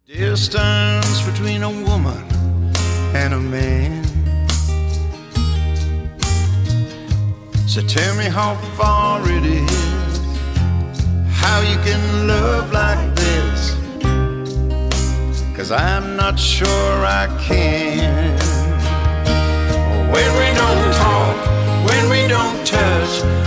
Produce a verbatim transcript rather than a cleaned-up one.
Distance between a woman and a man. So tell me how far it is, how you can love like this, 'cause I'm not sure I can. When we don't talk, when we don't touch,